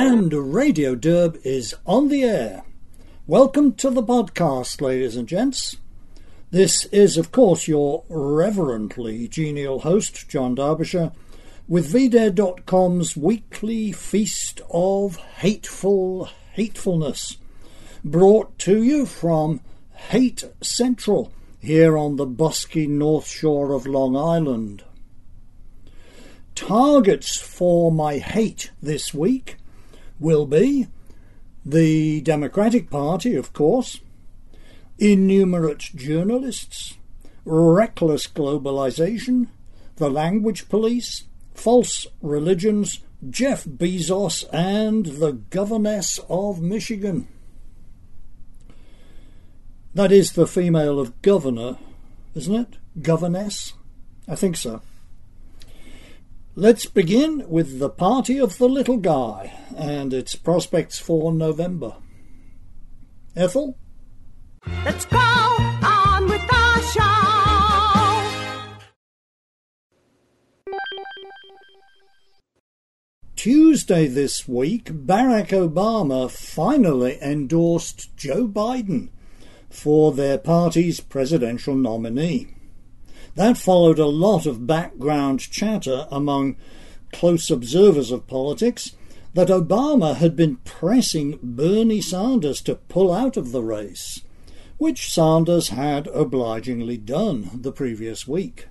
And Radio Derb is on the air. Welcome to the podcast, ladies and gents. This is, of course, your reverently genial host, John Derbyshire, with VDare.com's weekly feast of hatefulness, brought to you from Hate Central, here on the bosky north shore of Long Island. Targets for my hate this week will be the Democratic Party, of course, innumerate journalists, reckless globalization, the language police, false religions, Jeff Bezos, and the governess of Michigan. That is the female of governor, isn't it? Governess? I think so. Let's begin with the party of the little guy and its prospects for November. Ethel? Let's go on with the show! Tuesday this week, Barack Obama finally endorsed Joe Biden for their party's presidential nominee. That followed a lot of background chatter among close observers of politics that Obama had been pressing Bernie Sanders to pull out of the race, which Sanders had obligingly done the previous week.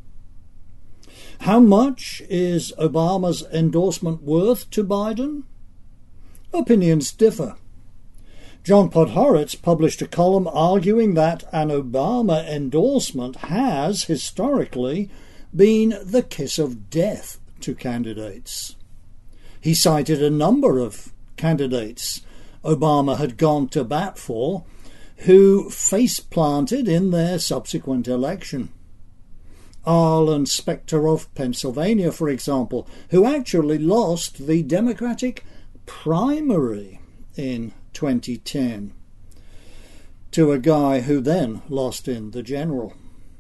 How much is Obama's endorsement worth to Biden? Opinions differ. John Podhoretz published a column arguing that an Obama endorsement has, historically, been the kiss of death to candidates. He cited a number of candidates Obama had gone to bat for who face-planted in their subsequent election. Arlen Specter of Pennsylvania, for example, who actually lost the Democratic primary in 2010 to a guy who then lost in the general.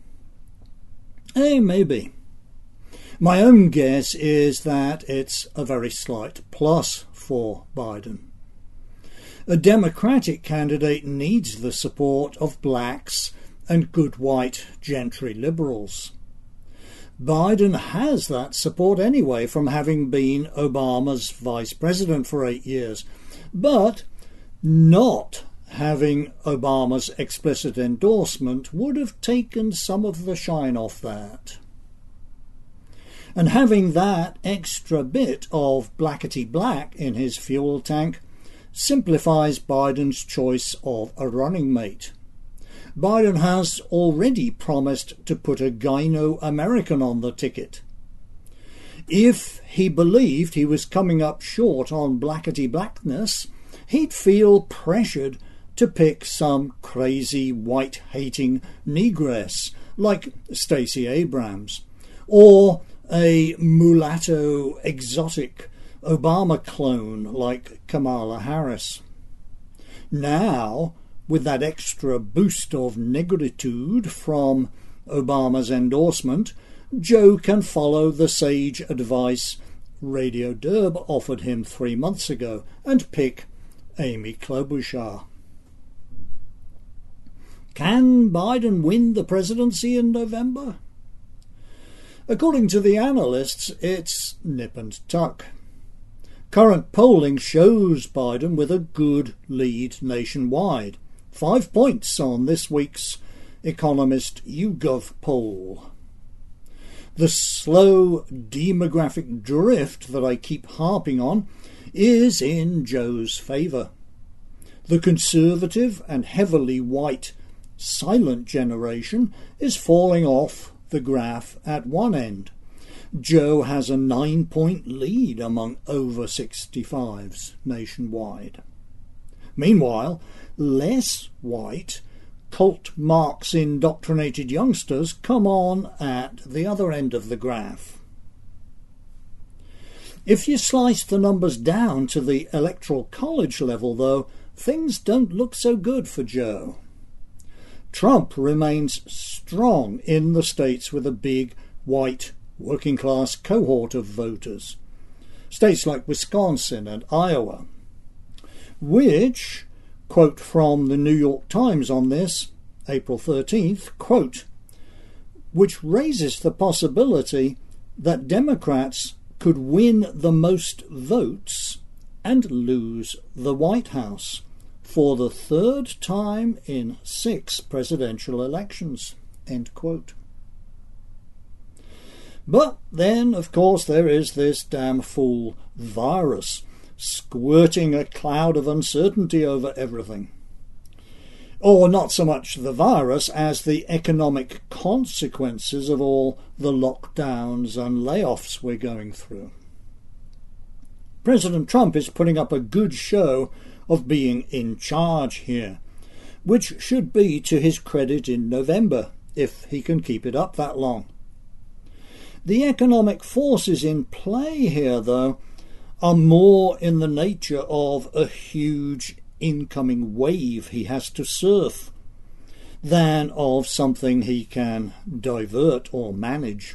Maybe. My own guess is that it's a very slight plus for Biden. A Democratic candidate needs the support of blacks and good white gentry liberals. Biden has that support anyway from having been Obama's vice president for 8 years, but not having Obama's explicit endorsement would have taken some of the shine off that. And having that extra bit of blackety black in his fuel tank simplifies Biden's choice of a running mate. Biden has already promised to put a Gyno-American on the ticket. If he believed he was coming up short on blackety blackness, he'd feel pressured to pick some crazy white-hating negress like Stacey Abrams, or a mulatto exotic Obama clone like Kamala Harris. Now, with that extra boost of negritude from Obama's endorsement, Joe can follow the sage advice Radio Derb offered him 3 months ago and pick Amy Klobuchar. Can Biden win the presidency in November? According to the analysts, it's nip and tuck. Current polling shows Biden with a good lead nationwide. 5 points on this week's Economist YouGov poll. The slow demographic drift that I keep harping on is in Joe's favour. The conservative and heavily white silent generation is falling off the graph at one end. Joe has a 9-point lead among over 65s nationwide. Meanwhile, less white, cult Marx indoctrinated youngsters come on at the other end of the graph. If you slice the numbers down to the electoral college level, though, things don't look so good for Joe. Trump remains strong in the states with a big, white, working-class cohort of voters. states like Wisconsin and Iowa, which, quote from the New York Times on this, April 13th, quote, which raises the possibility that Democrats could win the most votes and lose the White House for the third time in 6 presidential elections, end quote. But then, of course, there is this damn fool virus squirting a cloud of uncertainty over everything. Or not so much the virus as the economic consequences of all the lockdowns and layoffs we're going through. President Trump is putting up a good show of being in charge here, which should be to his credit in November, if he can keep it up that long. The economic forces in play here, though, are more in the nature of a huge incoming wave he has to surf than of something he can divert or manage.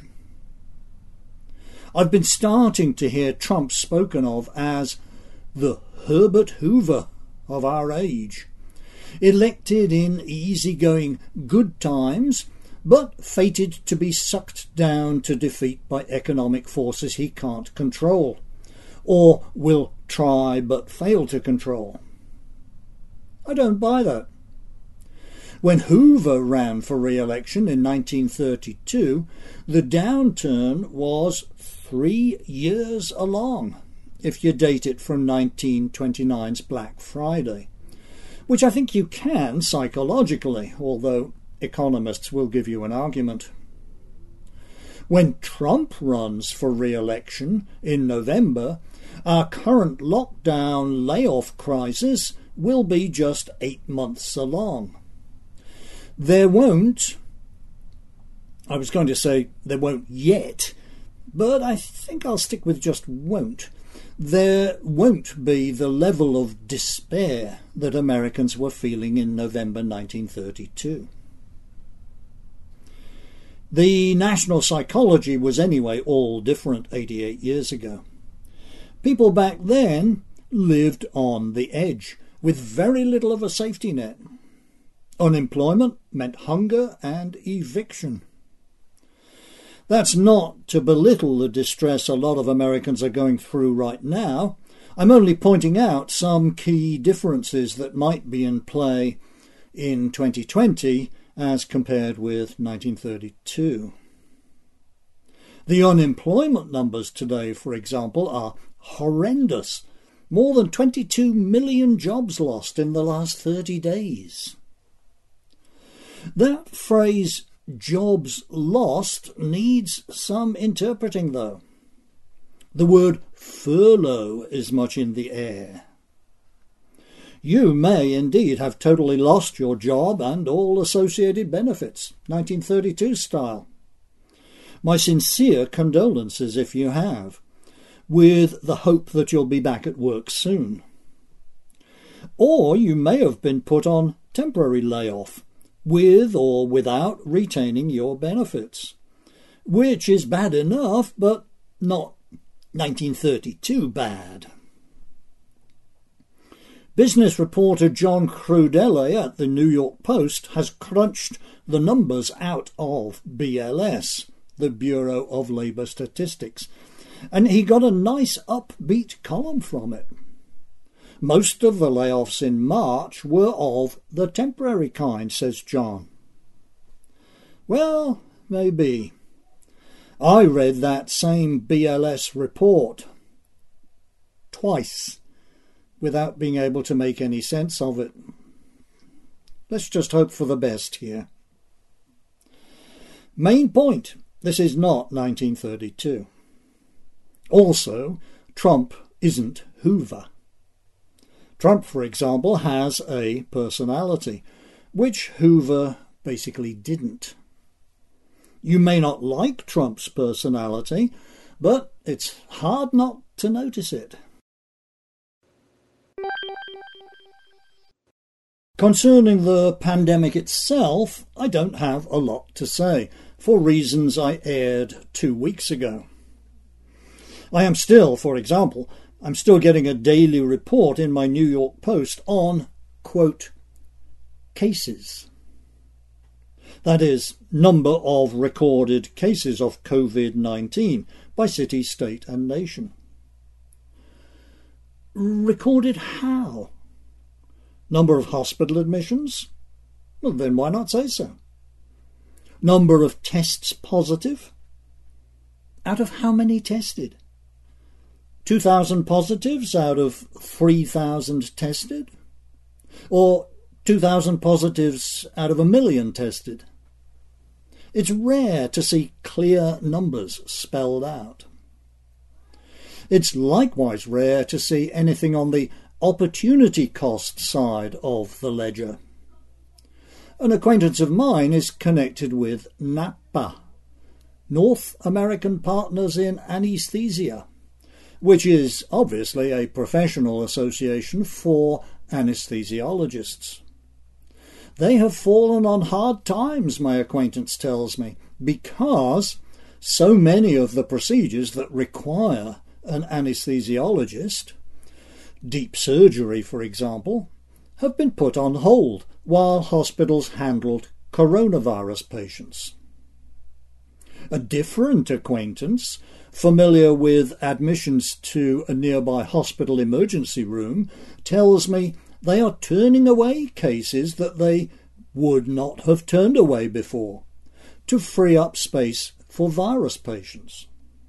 I've been starting to hear Trump spoken of as the Herbert Hoover of our age, elected in easygoing good times, but fated to be sucked down to defeat by economic forces he can't control, or will try but fail to control. I don't buy that. When Hoover ran for re-election in 1932, the downturn was 3 years along, if you date it from 1929's Black Friday, which I think you can psychologically, although economists will give you an argument. When Trump runs for re-election in November, our current lockdown layoff crisis will be just 8 months along. There won't, I was going to say there won't yet, but I think I'll stick with just won't. There won't be the level of despair that Americans were feeling in November 1932. The national psychology was anyway all different 88 years ago. People back then lived on the edge, with very little of a safety net. Unemployment meant hunger and eviction. That's not to belittle the distress a lot of Americans are going through right now. I'm only pointing out some key differences that might be in play in 2020 as compared with 1932. The unemployment numbers today, for example, are horrendous. More than 22 million jobs lost in the last 30 days. That phrase, jobs lost, needs some interpreting, though. The word furlough is much in the air. You may indeed have totally lost your job and all associated benefits, 1932 style. My sincere condolences if you have, with the hope that you'll be back at work soon. Or you may have been put on temporary layoff, with or without retaining your benefits, which is bad enough, but not 1932 bad. Business reporter John Crudele at the New York Post has crunched the numbers out of BLS, the Bureau of Labour Statistics, and he got a nice upbeat column from it. Most of the layoffs in March were of the temporary kind, says John. Well, maybe. I read that same BLS report twice without being able to make any sense of it. Let's just hope for the best here. Main point, this is not 1932. Also, Trump isn't Hoover. Trump, for example, has a personality, which Hoover basically didn't. You may not like Trump's personality, but it's hard not to notice it. Concerning the pandemic itself, I don't have a lot to say, for reasons I aired 2 weeks ago. I am still, for example, I'm still getting a daily report in my New York Post on, quote, cases. That is, number of recorded cases of COVID-19 by city, state and nation. Recorded how? Number of hospital admissions? Well, then why not say so? Number of tests positive? Out of how many tested? 2,000 positives out of 3,000 tested? Or 2,000 positives out of 1,000,000 tested? It's rare to see clear numbers spelled out. It's likewise rare to see anything on the opportunity cost side of the ledger. An acquaintance of mine is connected with NAPA, North American Partners in Anesthesia, which is obviously a professional association for anesthesiologists. They have fallen on hard times, my acquaintance tells me, because so many of the procedures that require an anesthesiologist, deep surgery for example, have been put on hold while hospitals handled coronavirus patients. A different acquaintance, familiar with admissions to a nearby hospital emergency room, tells me they are turning away cases that they would not have turned away before to free up space for virus patients.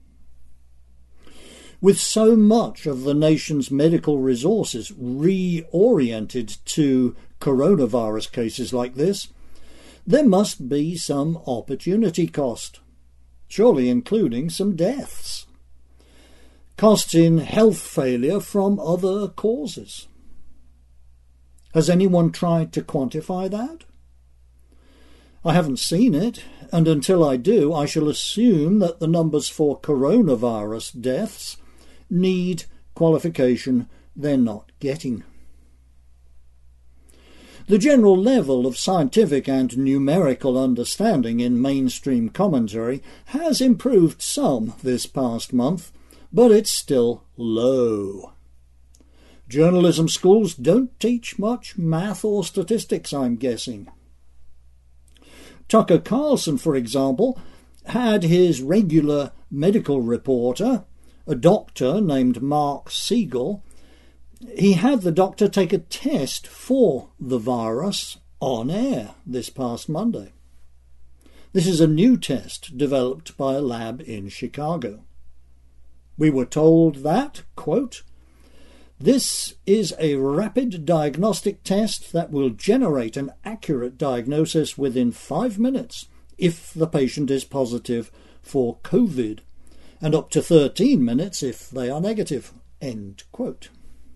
With so much of the nation's medical resources reoriented to coronavirus cases like this, there must be some opportunity cost, surely including some deaths. Costs in health failure from other causes. Has anyone tried to quantify that? I haven't seen it, and until I do, I shall assume that the numbers for coronavirus deaths need qualification they're not getting. The general level of scientific and numerical understanding in mainstream commentary has improved some this past month, but it's still low. Journalism schools don't teach much math or statistics, I'm guessing. Tucker Carlson, for example, had his regular medical reporter, a doctor named Mark Siegel. He had the doctor take a test for the virus on air this past Monday. This is a new test developed by a lab in Chicago. We were told that, quote, "This is a rapid diagnostic test that will generate an accurate diagnosis within 5 minutes if the patient is positive for COVID, and up to 13 minutes if they are negative." End quote.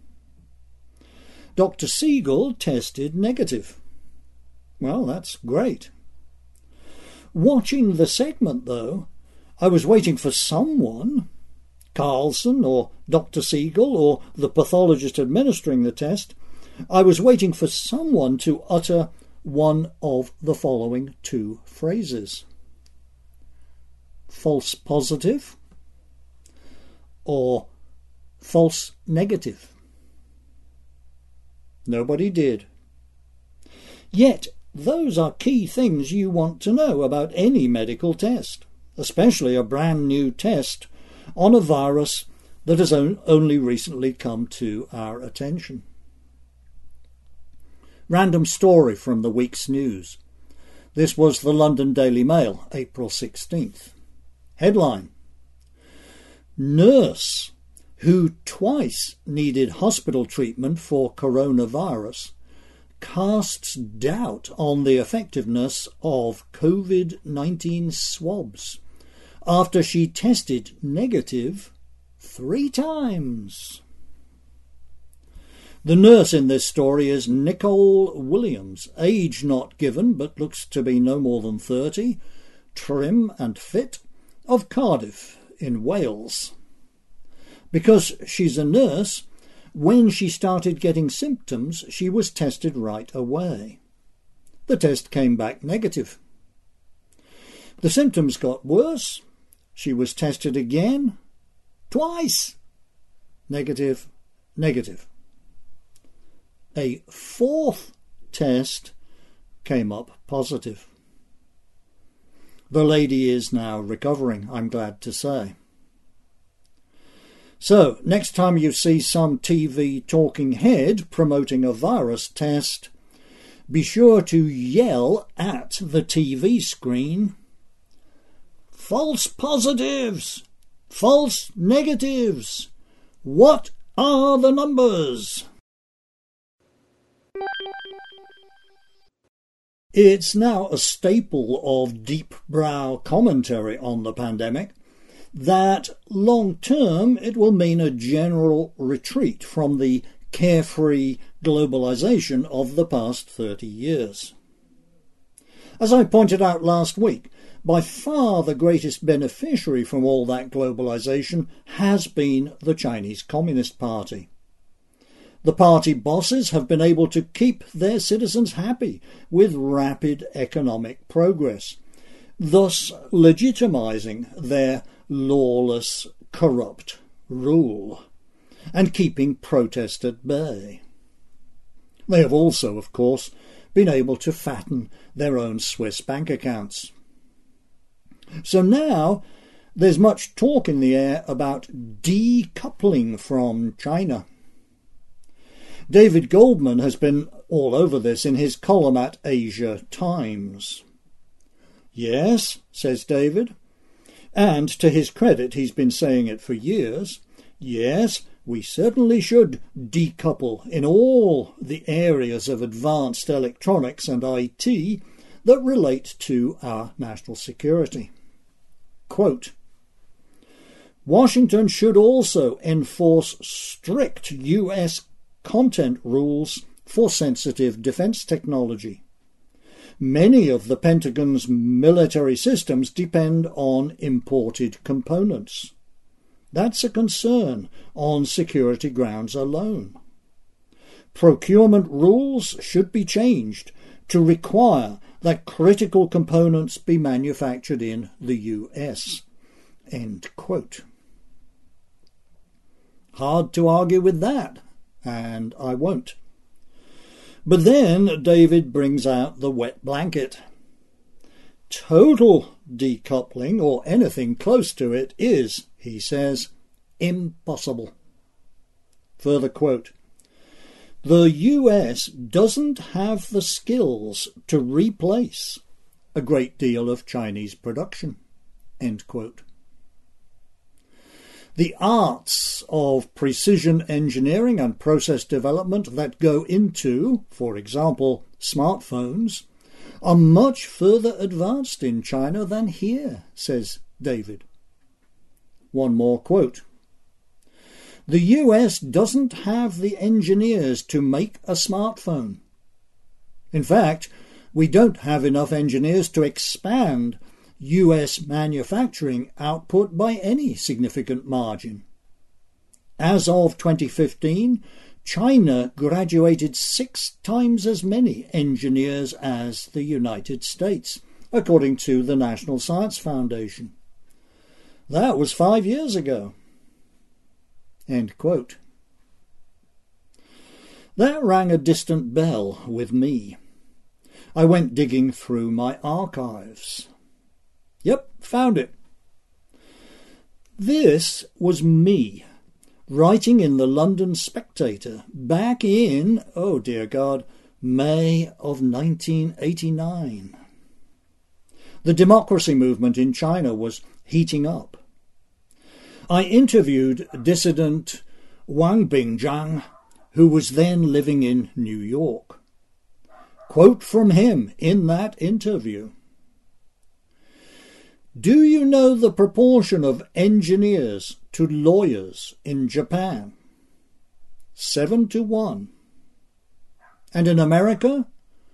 Dr. Siegel tested negative. Well, that's great. Watching the segment, though, I was waiting for someone, Carlson or Dr. Siegel or the pathologist administering the test, I was waiting for someone to utter one of the following two phrases. False positive or false negative. Nobody did. Yet those are key things you want to know about any medical test, especially a brand new test on a virus that has only recently come to our attention. Random story from the week's news. This was the London Daily Mail, April 16th. Headline: Nurse who twice needed hospital treatment for coronavirus casts doubt on the effectiveness of COVID-19 swabs after she tested negative 3 times. The nurse in this story is Nicole Williams, age not given but looks to be no more than 30, trim and fit, of Cardiff in Wales. Because she's a nurse, when she started getting symptoms, she was tested right away. The test came back negative. The symptoms got worse. She was tested again. twice. Negative, negative. A fourth test came up positive. The lady is now recovering, I'm glad to say. So, next time you see some TV talking head promoting a virus test, be sure to yell at the TV screen, "False positives! False negatives! What are the numbers?" It's now a staple of deep-brow commentary on the pandemic that long-term it will mean a general retreat from the carefree globalization of the past 30 years. As I pointed out last week, by far the greatest beneficiary from all that globalization has been the Chinese Communist Party. The party bosses have been able to keep their citizens happy with rapid economic progress, thus legitimizing their lawless, corrupt rule and keeping protest at bay. They have also, of course, been able to fatten their own Swiss bank accounts. So now there's much talk in the air about decoupling from China. David Goldman has been all over this in his column at Asia Times. Yes, says David, and to his credit he's been saying it for years, yes, we certainly should decouple in all the areas of advanced electronics and IT that relate to our national security. Quote, Washington should also enforce strict US content rules for sensitive defense technology. Many of the Pentagon's military systems depend on imported components. That's a concern on security grounds alone. Procurement rules should be changed to require that critical components be manufactured in the US. End quote. Hard to argue with that, and I won't. But then David brings out the wet blanket. Total decoupling, or anything close to it, is, he says, impossible. Further quote, the US doesn't have the skills to replace a great deal of Chinese production. End quote. The arts of precision engineering and process development that go into, for example, smartphones, are much further advanced in China than here, says David. One more quote. The US doesn't have the engineers to make a smartphone. In fact, we don't have enough engineers to expand US manufacturing output by any significant margin. As of 2015, China graduated 6 times as many engineers as the United States, according to the National Science Foundation. That was 5 years ago. End quote. That rang a distant bell with me. I went digging through my archives. Yep, found it. This was me, writing in the London Spectator back in, oh dear God, May of 1989. The democracy movement in China was heating up. I interviewed dissident Wang Bingjiang, who was then living in New York. Quote from him in that interview. Do you know the proportion of engineers to lawyers in Japan? 7-1. And in America?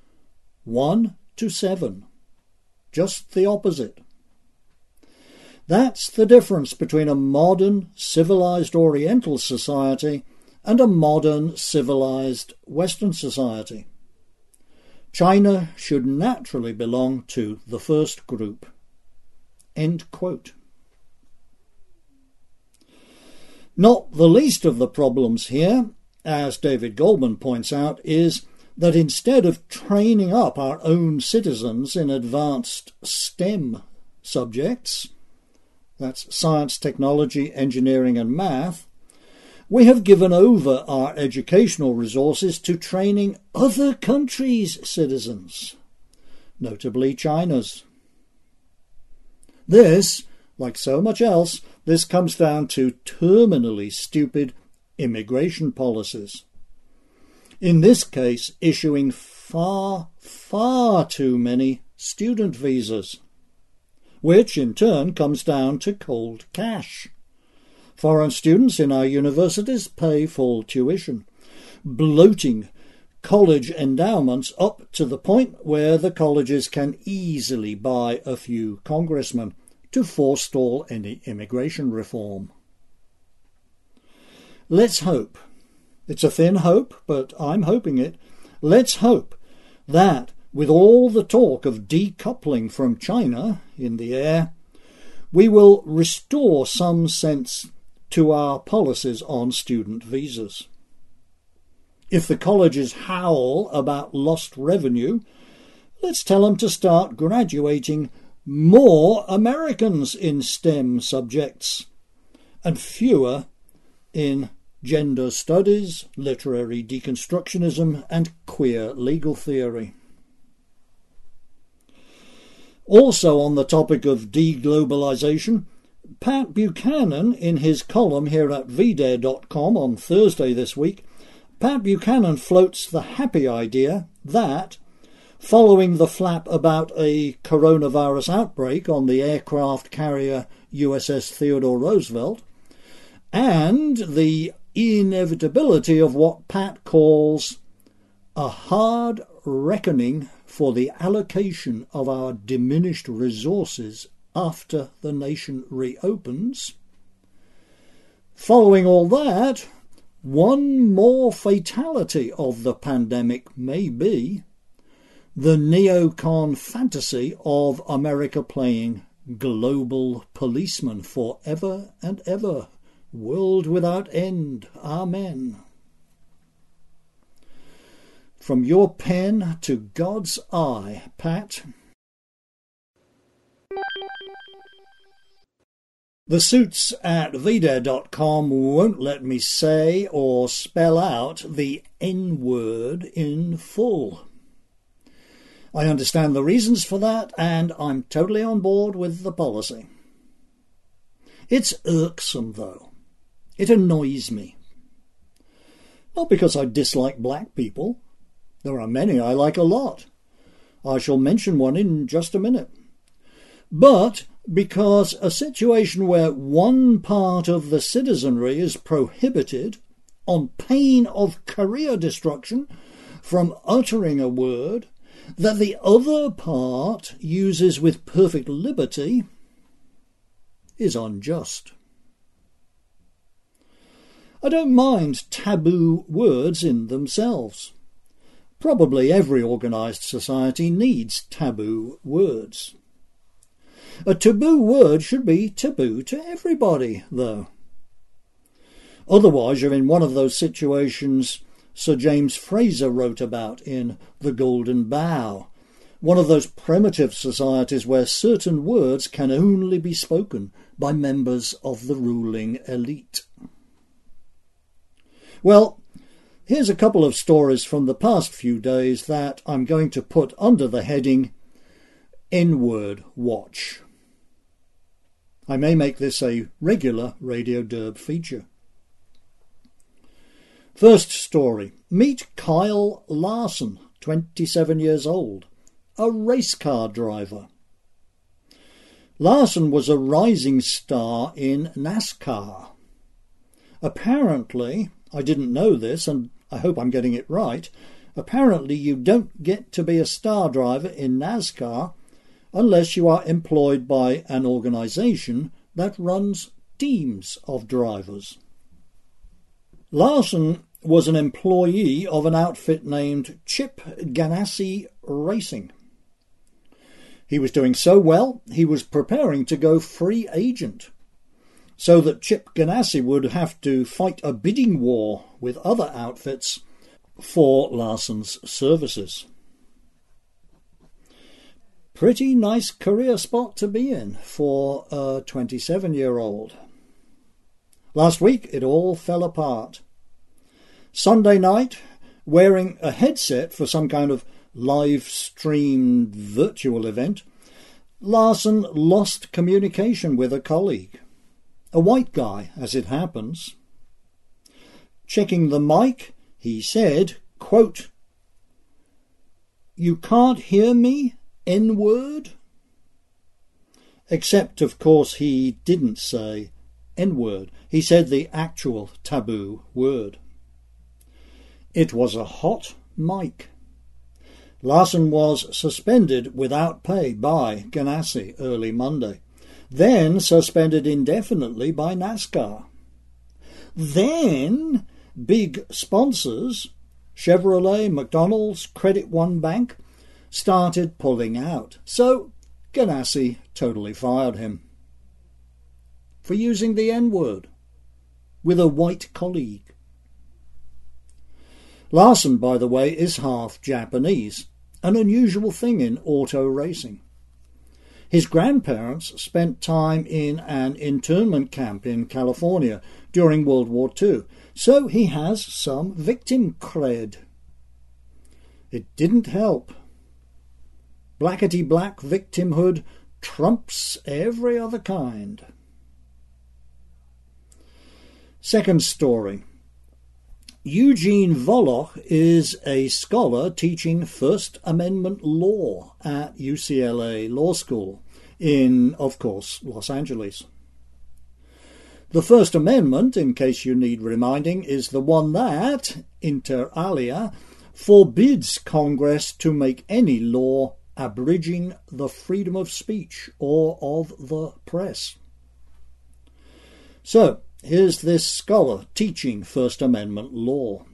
1-7. Just the opposite. That's the difference between a modern, civilized Oriental society and a modern, civilized Western society. China should naturally belong to the first group. End quote. Not the least of the problems here, as David Goldman points out, is that instead of training up our own citizens in advanced STEM subjects, that's science, technology, engineering and math, we have given over our educational resources to training other countries' citizens, notably China's. This, like so much else, this comes down to terminally stupid immigration policies. In this case, issuing far, far too many student visas, which in turn comes down to cold cash. Foreign students in our universities pay full tuition, bloating college endowments up to the point where the colleges can easily buy a few congressmen to forestall any immigration reform. Let's hope. It's a thin hope, but I'm hoping it. Let's hope that, with all the talk of decoupling from China in the air, we will restore some sense to our policies on student visas. If the colleges howl about lost revenue, let's tell them to start graduating more Americans in STEM subjects and fewer in gender studies, literary deconstructionism and queer legal theory. Also on the topic of deglobalization, Pat Buchanan, in his column here at vdare.com on Thursday this week, Pat Buchanan floats the happy idea that, following the flap about a coronavirus outbreak on the aircraft carrier USS Theodore Roosevelt, and the inevitability of what Pat calls a hard reckoning for the allocation of our diminished resources after the nation reopens. Following all that, one more fatality of the pandemic may be the neocon fantasy of America playing global policeman forever and ever, world without end. Amen. From your pen to God's eye, Pat. The suits at vdare.com won't let me say or spell out the N-word in full. I understand the reasons for that, and I'm totally on board with the policy. It's irksome, though. It annoys me. Not because I dislike black people. There are many I like a lot. I shall mention one in just a minute. But because a situation where one part of the citizenry is prohibited, on pain of career destruction, from uttering a word that the other part uses with perfect liberty, is unjust. I don't mind taboo words in themselves. Probably every organised society needs taboo words. A taboo word should be taboo to everybody, though. Otherwise you're in one of those situations Sir James Fraser wrote about in The Golden Bough, one of those primitive societies where certain words can only be spoken by members of the ruling elite. Well, here's a couple of stories from the past few days that I'm going to put under the heading N-Word Watch. I may make this a regular Radio Derb feature. First story. Meet Kyle Larson, 27 years old, a race car driver. Larson was a rising star in NASCAR. Apparently, I didn't know this, and I hope I'm getting it right, apparently you don't get to be a star driver in NASCAR unless you are employed by an organisation that runs teams of drivers. Larson was an employee of an outfit named Chip Ganassi Racing. He was doing so well, he was preparing to go free agent. so that Chip Ganassi would have to fight a bidding war with other outfits for Larson's services. Pretty nice career spot to be in for a 27-year-old. Last week it all fell apart. Sunday night, wearing a headset for some kind of live-streamed virtual event, Larson lost communication with a colleague, a white guy as it happens. Checking the mic, he said, quote, "You can't hear me, N-word?" Except, of course, he didn't say N-word. He said the actual taboo word. It was a hot mic. Larson was suspended without pay by Ganassi early Monday, then suspended indefinitely by NASCAR. Then big sponsors, Chevrolet, McDonald's, Credit One Bank, started pulling out. So Ganassi totally fired him for using the N-word with a white colleague. Larson, by the way, is half Japanese, an unusual thing in auto racing. His grandparents spent time in an internment camp in California during World War II, so he has some victim cred. It didn't help. Blackety-black victimhood trumps every other kind. Second story. Eugene Volokh is a scholar teaching First Amendment law at UCLA Law School in, of course, Los Angeles. The First Amendment, in case you need reminding, is the one that, inter alia, forbids Congress to make any law abridging the freedom of speech or of the press. So, here's this scholar teaching First Amendment law.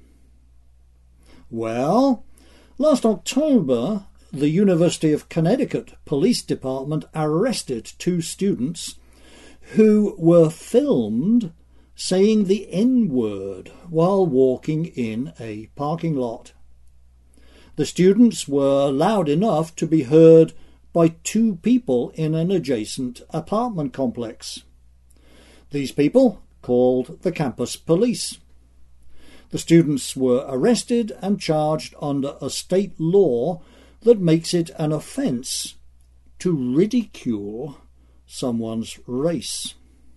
Well, last October, the University of Connecticut Police Department arrested 2 students who were filmed saying the N-word while walking in a parking lot. The students were loud enough to be heard by 2 people in an adjacent apartment complex. These people called the campus police. The students were arrested and charged under a state law that makes it an offence to ridicule someone's race.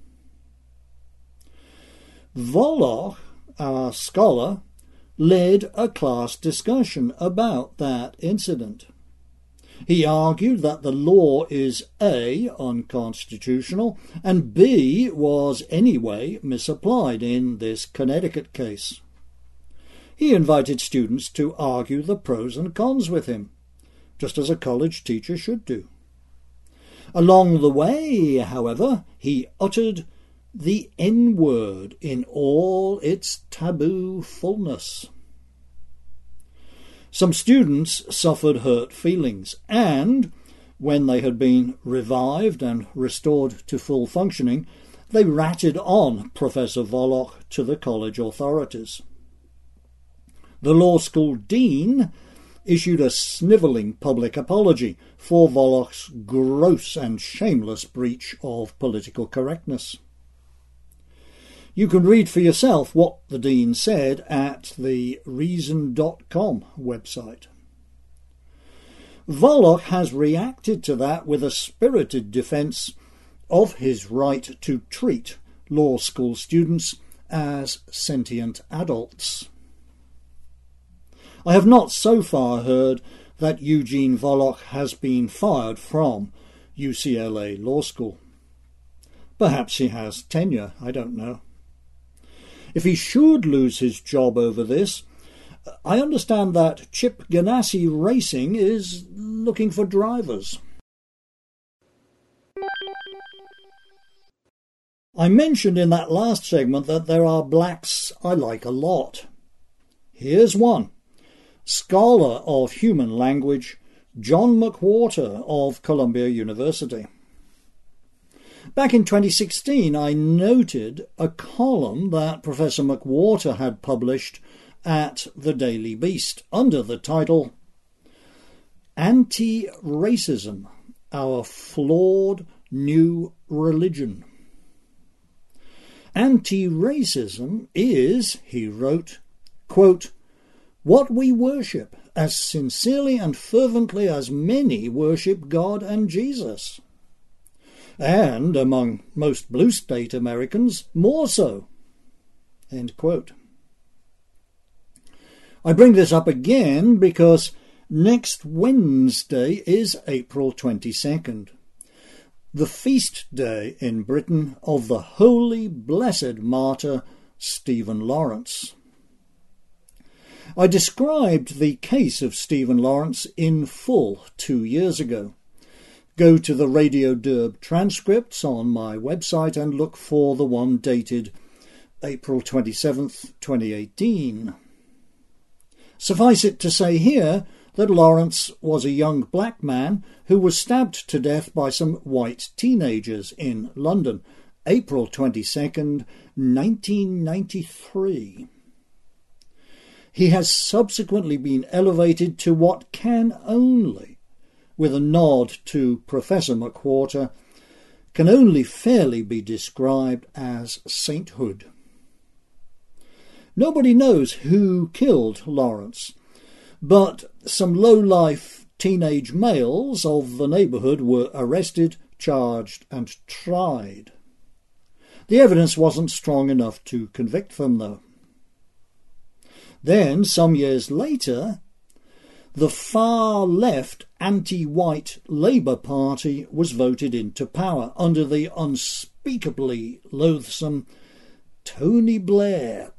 Volokh, our scholar, led a class discussion about that incident. He argued that the law is A, unconstitutional, and B, was anyway misapplied in this Connecticut case. He invited students to argue the pros and cons with him, just as a college teacher should do. Along the way, however, he uttered the N-word in all its taboo fullness. Some students suffered hurt feelings, and when they had been revived and restored to full functioning, they ratted on Professor Volokh to the college authorities. The law school dean issued a snivelling public apology for Volokh's gross and shameless breach of political correctness. You can read for yourself what the dean said at the Reason.com website. Volokh has reacted to that with a spirited defence of his right to treat law school students as sentient adults. I have not so far heard that Eugene Volokh has been fired from UCLA Law School. Perhaps he has tenure, I don't know. If he should lose his job over this, I understand that Chip Ganassi Racing is looking for drivers. I mentioned in that last segment that there are blacks I like a lot. Here's one. Scholar of Human Language, John McWhorter of Columbia University. Back in 2016, I noted a column that Professor McWhorter had published at the Daily Beast under the title Anti-Racism, Our Flawed New Religion. Anti-racism is, he wrote, quote, what we worship as sincerely and fervently as many worship God and Jesus. And among most blue state Americans, more so. End quote. I bring this up again because next Wednesday is April 22nd, the feast day in Britain of the holy blessed martyr Stephen Lawrence. I described the case of Stephen Lawrence in full 2 years ago. Go to the Radio Derb transcripts on my website and look for the one dated April 27th, 2018. Suffice it to say here that Lawrence was a young black man who was stabbed to death by some white teenagers in London, April 22nd, 1993. He has subsequently been elevated to what can only, with a nod to Professor McWhorter, can only fairly be described as sainthood. Nobody knows who killed Lawrence, but some low-life teenage males of the neighbourhood were arrested, charged and tried. The evidence wasn't strong enough to convict them, though. Then, some years later, the far-left anti-white Labour Party was voted into power under the unspeakably loathsome Tony Blair.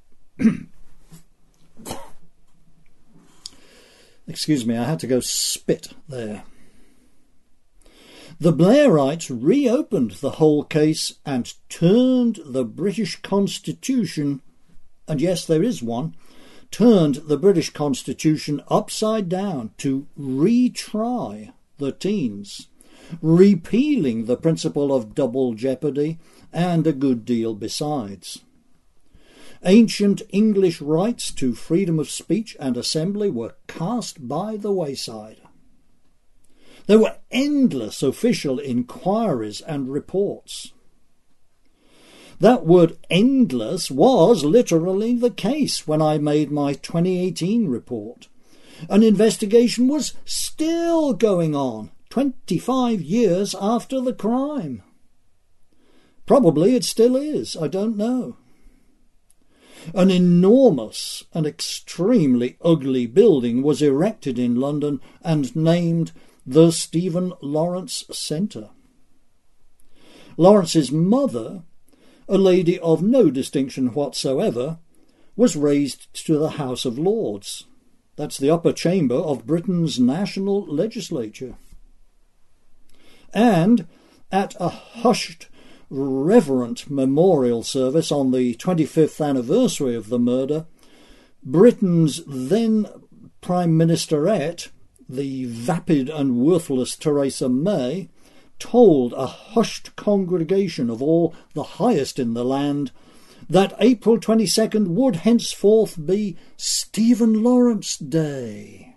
Excuse me, I had to go spit there. The Blairites reopened the whole case and turned the British Constitution, and yes, there is one, turned the British Constitution upside down to retry the teens, repealing the principle of double jeopardy and a good deal besides. Ancient English rights to freedom of speech and assembly were cast by the wayside. There were endless official inquiries and reports. That word endless was literally the case when I made my 2018 report. An investigation was still going on 25 years after the crime. Probably it still is, I don't know. An enormous and extremely ugly building was erected in London and named the Stephen Lawrence Centre. Lawrence's mother, a lady of no distinction whatsoever, was raised to the House of Lords. That's the upper chamber of Britain's national legislature. And at a hushed, reverent memorial service on the 25th anniversary of the murder, Britain's then Prime Ministerette, the vapid and worthless Theresa May, told a hushed congregation of all the highest in the land that April 22nd would henceforth be Stephen Lawrence Day.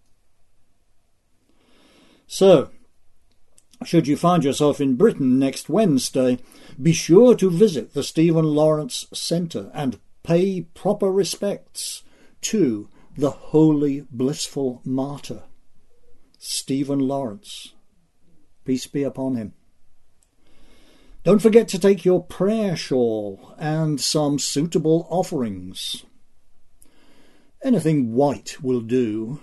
So, should you find yourself in Britain next Wednesday, be sure to visit the Stephen Lawrence Centre and pay proper respects to the holy, blissful martyr, Stephen Lawrence. Peace be upon him. Don't forget to take your prayer shawl and some suitable offerings. Anything white will do.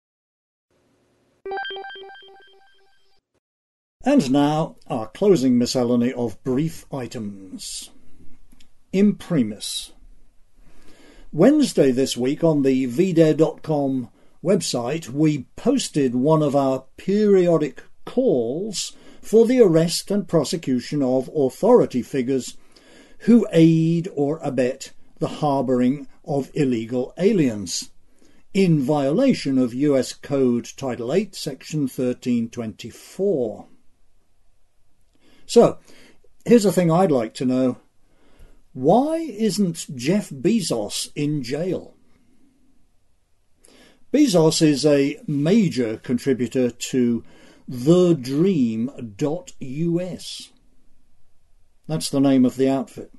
And now our closing miscellany of brief items. Imprimis. Wednesday this week on the vdare.com website we posted one of our periodic calls for the arrest and prosecution of authority figures who aid or abet the harbouring of illegal aliens, in violation of US Code Title 8, Section 1324. So, here's a thing I'd like to know. Why isn't Jeff Bezos in jail? Bezos is a major contributor to thedream.us. That's the name of the outfit.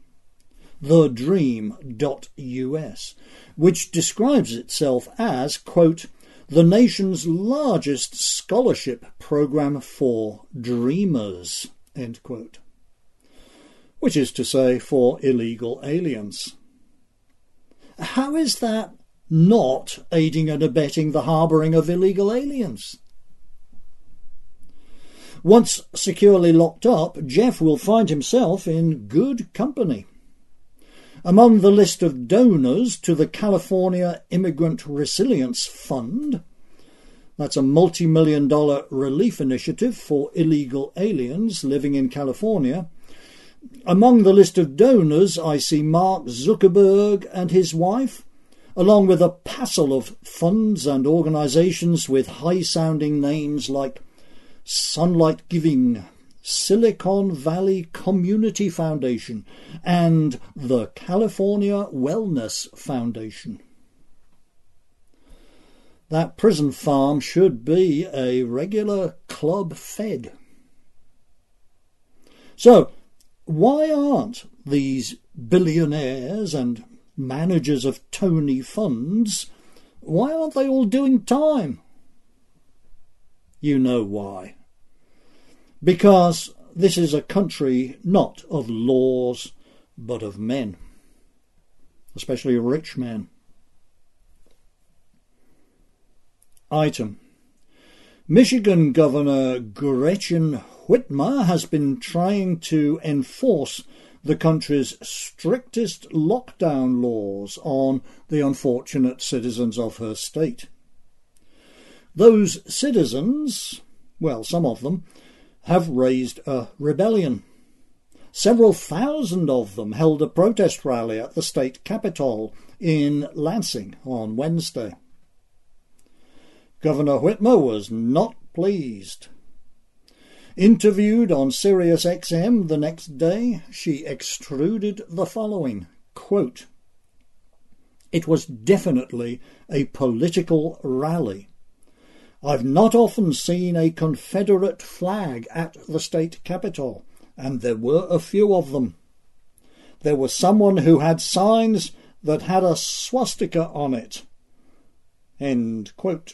thedream.us, which describes itself as, quote, the nation's largest scholarship program for dreamers, end quote. Which is to say, for illegal aliens. How is that not aiding and abetting the harbouring of illegal aliens? Once securely locked up, Jeff will find himself in good company. Among the list of donors to the California Immigrant Resilience Fund, that's a multi-million-dollar relief initiative for illegal aliens living in California, among the list of donors I see Mark Zuckerberg and his wife, along with a passel of funds and organisations with high-sounding names like Sunlight Giving, Silicon Valley Community Foundation, and the California Wellness Foundation. That prison farm should be a regular club fed. So, why aren't these billionaires and managers of Tony funds, why aren't they all doing time? You know why. Because this is a country not of laws, but of men, especially rich men. Item. Michigan Governor Gretchen Whitmer has been trying to enforce the country's strictest lockdown laws on the unfortunate citizens of her state. Those citizens, well, some of them, have raised a rebellion. Several thousand of them held a protest rally at the state capitol in Lansing on Wednesday. Governor Whitmer was not pleased. Interviewed on Sirius XM the next day, she extruded the following, quote, "It was definitely a political rally. I've not often seen a Confederate flag at the state capitol, and there were a few of them. There was someone who had signs that had a swastika on it." End quote.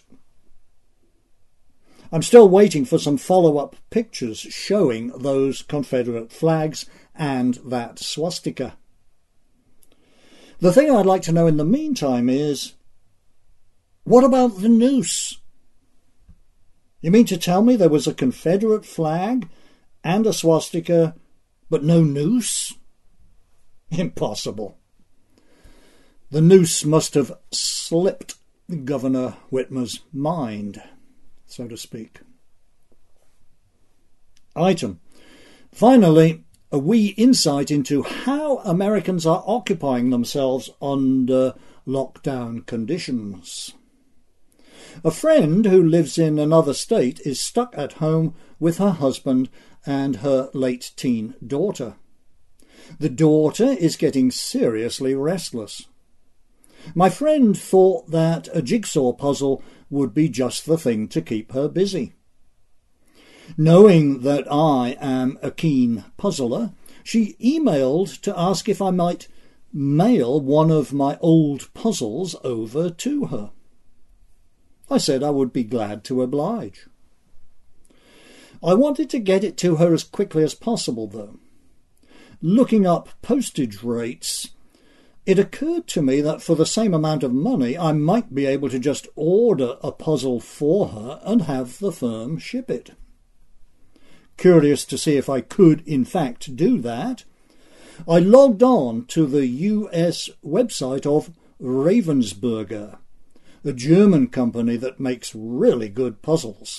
I'm still waiting for some follow-up pictures showing those Confederate flags and that swastika. The thing I'd like to know in the meantime is, what about the noose? You mean to tell me there was a Confederate flag and a swastika, but no noose? Impossible. The noose must have slipped Governor Whitmer's mind, so to speak. Item. Finally, a wee insight into how Americans are occupying themselves under lockdown conditions. A friend who lives in another state is stuck at home with her husband and her late-teen daughter. The daughter is getting seriously restless. My friend thought that a jigsaw puzzle would be just the thing to keep her busy. Knowing that I am a keen puzzler, she emailed to ask if I might mail one of my old puzzles over to her. I said I would be glad to oblige. I wanted to get it to her as quickly as possible, though. Looking up postage rates, it occurred to me that for the same amount of money I might be able to just order a puzzle for her and have the firm ship it. Curious to see if I could in fact do that, I logged on to the US website of Ravensburger, a German company that makes really good puzzles.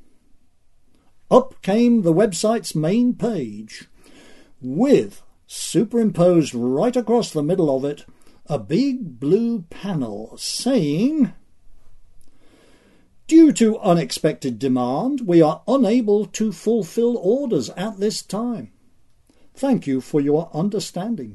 Up came the website's main page, with, superimposed right across the middle of it, a big blue panel saying, Due to unexpected demand, we are unable to fulfill orders at this time. Thank you for your understanding.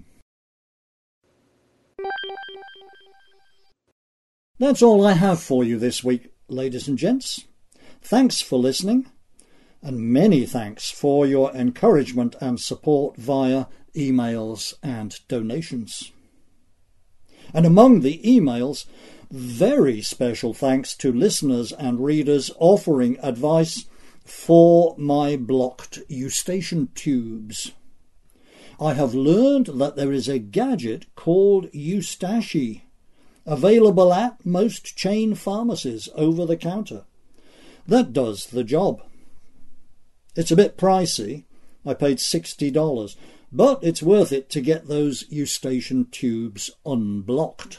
That's all I have for you this week, ladies and gents. Thanks for listening, and many thanks for your encouragement and support via emails and donations. And among the emails, very special thanks to listeners and readers offering advice for my blocked eustachian tubes. I have learned that there is a gadget called Eustachi, available at most chain pharmacies over the counter, that does the job. It's a bit pricey. I paid $60, but it's worth it to get those eustachian tubes unblocked.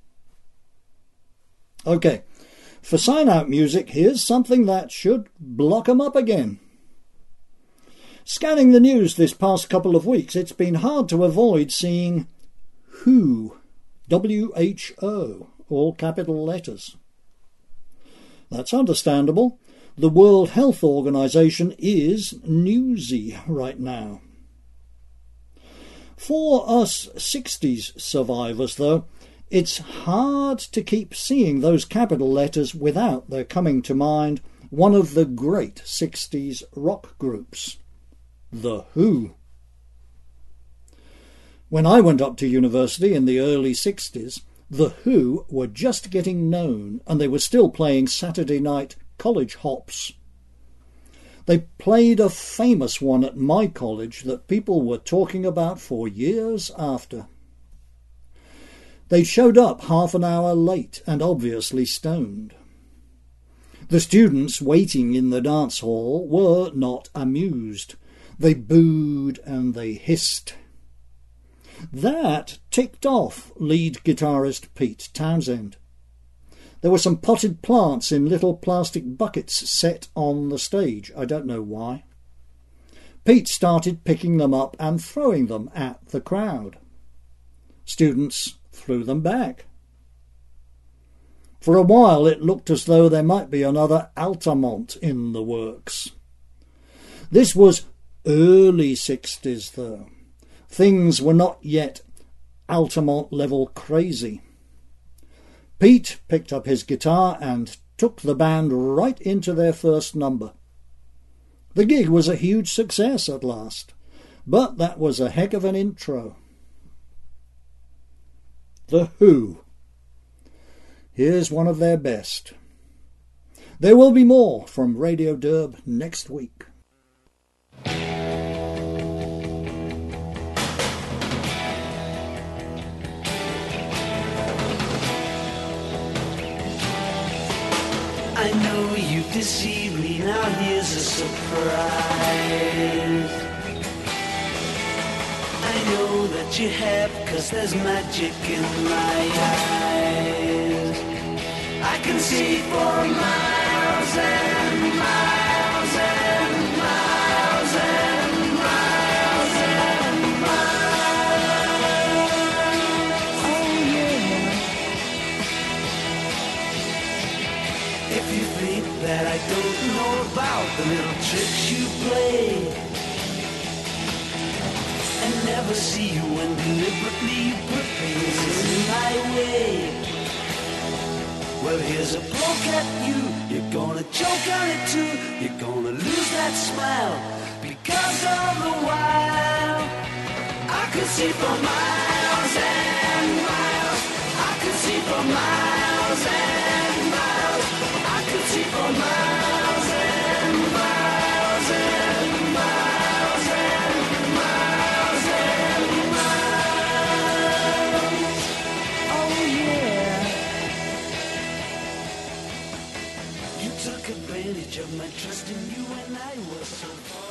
OK, for sign-out music, here's something that should block 'em up again. Scanning the news this past couple of weeks, it's been hard to avoid seeing WHO, WHO, all capital letters. That's understandable. The World Health Organization is newsy right now. For us 60s survivors, though, it's hard to keep seeing those capital letters without there coming to mind one of the great 60s rock groups, The Who. When I went up to university in the early 60s, The Who were just getting known, and they were still playing Saturday night college hops. They played a famous one at my college that people were talking about for years after. They showed up half an hour late and obviously stoned. The students waiting in the dance hall were not amused. They booed and they hissed. That ticked off lead guitarist Pete Townshend. There were some potted plants in little plastic buckets set on the stage. I don't know why. Pete started picking them up and throwing them at the crowd. Students threw them back. For a while it looked as though there might be another Altamont in the works. This was early 60s, though. Things were not yet Altamont-level crazy. Pete picked up his guitar and took the band right into their first number. The gig was a huge success at last, but that was a heck of an intro. The Who. Here's one of their best. There will be more from Radio Derb next week. I know you deceived me, now here's a surprise. I know that you have, 'cause there's magic in my eyes. I can see for miles and miles and miles and miles and miles. Oh yeah. If you think that I don't know about the little tricks you play, and never see you when deliberately you put things in my way, well, here's a poke at you. You're gonna choke on it too. You're gonna lose that smile because all the while I could see for miles and miles. I could see for miles and miles. I could see for miles and miles and miles and miles and miles. Oh yeah. You took advantage of my trust in you when I was so far.